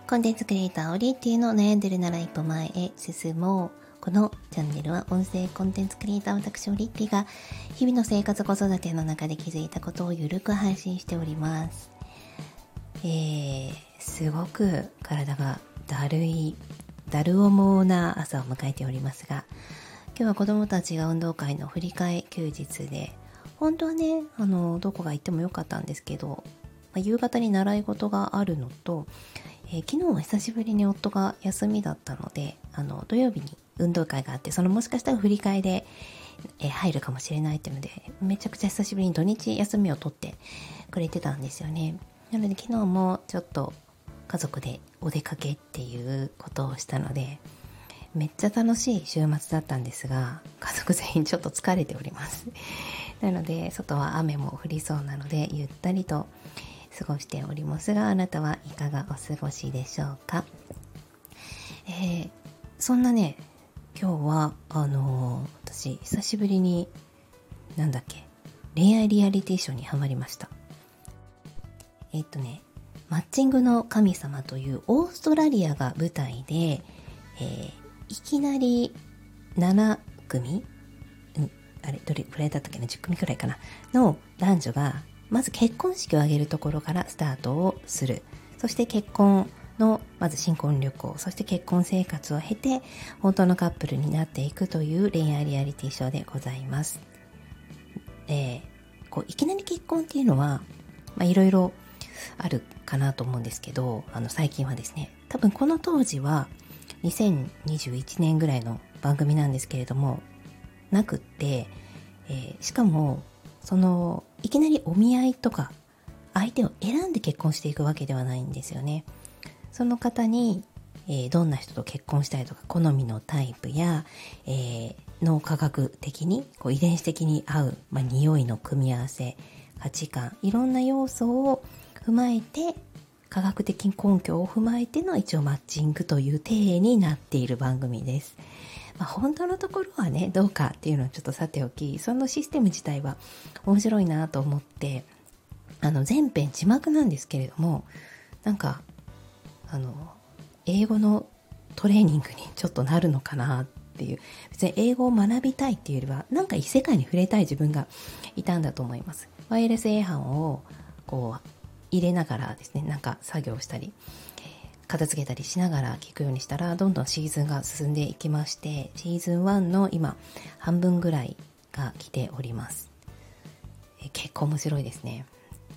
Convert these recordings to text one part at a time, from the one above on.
コンテンツクリエイターオリティの悩んでるなら一歩前へ進もう。このチャンネルは音声コンテンツクリエイター私オリティが日々の生活子育ての中で気づいたことをゆるく配信しております。すごく体がだる重な朝を迎えておりますが、今日は子どもたちが運動会の振り替え休日で、本当はねどこが行ってもよかったんですけど、夕方に習い事があるのと、昨日は久しぶりに夫が休みだったので、土曜日に運動会があって、そのもしかしたら振り替えで、入るかもしれないっていうので、めちゃくちゃ久しぶりに土日休みを取ってくれてたんですよね。なので昨日もちょっと家族でお出かけっていうことをしたので、めっちゃ楽しい週末だったんですが、家族全員ちょっと疲れておりますなので外は雨も降りそうなので、ゆったりと過ごしておりますが、あなたはいかがお過ごしでしょうか。そんなね、今日は私久しぶりに恋愛リアリティショーにハマりました。マッチングの神様というオーストラリアが舞台で、いきなり7組、どれくらいだったっけな、10組くらいかなの男女がまず結婚式を挙げるところからスタートをする。そして結婚のまず新婚旅行、そして結婚生活を経て本当のカップルになっていくという恋愛リアリティショーでございます。いきなり結婚っていうのはいろいろあるかなと思うんですけど、最近はですね、多分この当時は2021年ぐらいの番組なんですけれどもなくって、しかもいきなりお見合いとか相手を選んで結婚していくわけではないんですよね。その方に、どんな人と結婚したいとか、好みのタイプや、脳科学的に遺伝子的に合う、匂いの組み合わせ、価値観、いろんな要素を踏まえて、科学的根拠を踏まえての一応マッチングという体になっている番組です。本当のところはねどうかっていうのはちょっとさておき、そのシステム自体は面白いなと思って、全編字幕なんですけれども、英語のトレーニングにちょっとなるのかなっていう、別に英語を学びたいっていうよりは異世界に触れたい自分がいたんだと思います。ワイヤレス A 班を入れながらですね、作業したり片付けたりしながら聞くようにしたら、どんどんシーズンが進んでいきまして、シーズン1の今半分ぐらいが来ております。結構面白いですね。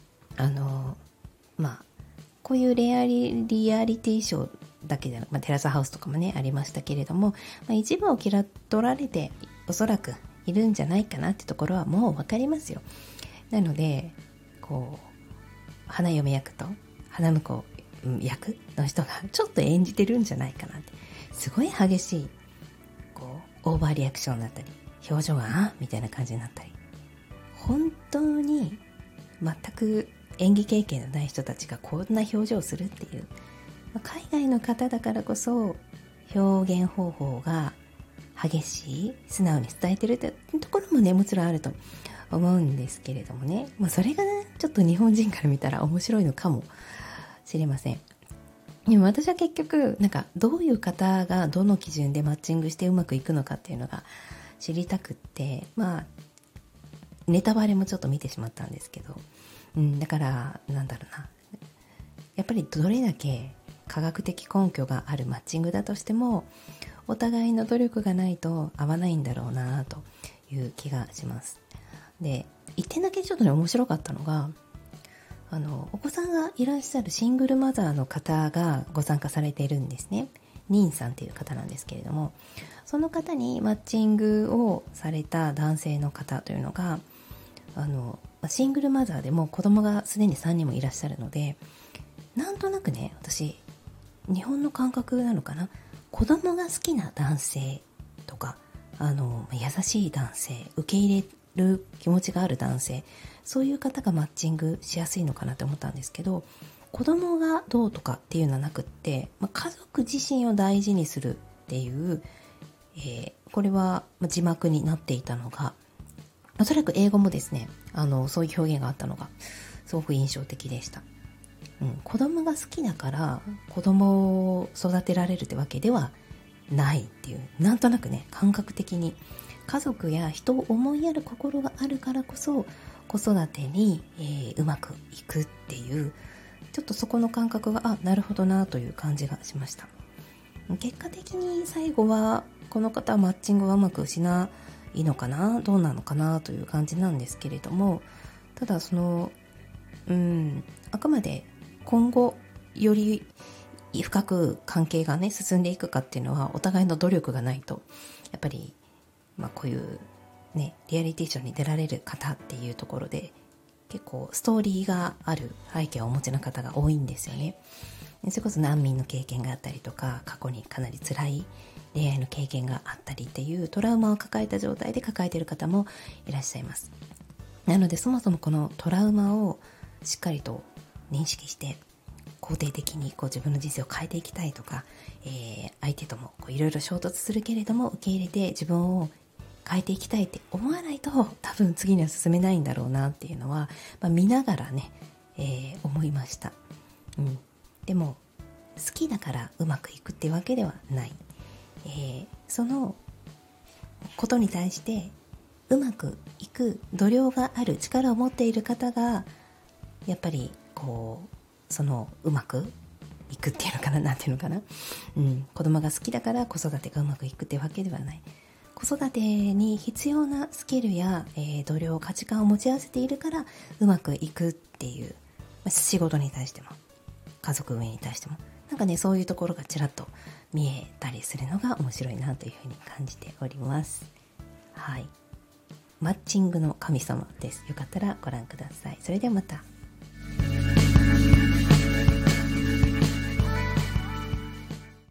こういうリアリティショーだけでなく、テラスハウスとかもねありましたけれども、一部を嫌取られておそらくいるんじゃないかなってところはもう分かりますよ。なので花嫁役と花婿役の人がちょっと演じてるんじゃないかなって、すごい激しいオーバーリアクションだったり、表情がみたいな感じになったり、本当に全く演技経験のない人たちがこんな表情をするっていう、海外の方だからこそ表現方法が激しい、素直に伝えてるってところもねもちろんあると思うんですけれどもね、それがねちょっと日本人から見たら面白いのかもしれません。でも私は結局どういう方がどの基準でマッチングしてうまくいくのかっていうのが知りたくって、ネタバレもちょっと見てしまったんですけど、だからやっぱりどれだけ科学的根拠があるマッチングだとしても、お互いの努力がないと合わないんだろうなという気がします。で、一点だけちょっとね面白かったのが、お子さんがいらっしゃるシングルマザーの方がご参加されているんですね。ニンさんっていう方なんですけれども、その方にマッチングをされた男性の方というのがシングルマザーでも子供がすでに3人もいらっしゃるので、なんとなくね、私日本の感覚なのかな、子供が好きな男性とか優しい男性、受け入れる気持ちがある男性、そういう方がマッチングしやすいのかなと思ったんですけど、子供がどうとかっていうのはなくって、家族自身を大事にするっていう、これは字幕になっていたのが、おそらく英語もですねそういう表現があったのがすごく印象的でした。 子供が好きだから子供を育てられるってわけではないっていう、なんとなくね、感覚的に家族や人を思いやる心があるからこそ子育てに、うまくいくっていう、ちょっとそこの感覚がなるほどなという感じがしました。結果的に最後はこの方はマッチングはうまくしないのかな、どうなのかなという感じなんですけれども、ただあくまで今後より深く関係がね進んでいくかっていうのはお互いの努力がないと、やっぱりこういうねリアリティショーに出られる方っていうところで結構ストーリーがある背景をお持ちの方が多いんですよね。それこそ難民の経験があったりとか、過去にかなり辛い恋愛の経験があったりっていうトラウマを抱えた状態で抱えている方もいらっしゃいます。なのでそもそもこのトラウマをしっかりと認識して肯定的に自分の人生を変えていきたいとか、相手ともいろいろ衝突するけれども受け入れて自分を変えていきたいって思わないと多分次には進めないんだろうなっていうのは、見ながらね、思いました。でも好きだからうまくいくってわけではない、そのことに対してうまくいく度量がある力を持っている方がやっぱりうまくいくっていうのかな、なんていうのかな、子供が好きだから子育てがうまくいくってわけではない。子育てに必要なスキルや、度量、価値観を持ち合わせているからうまくいくっていう、仕事に対しても家族運営に対してもそういうところがちらっと見えたりするのが面白いなというふうに感じております。はい、マッチングの神様です。よかったらご覧ください。それではまた。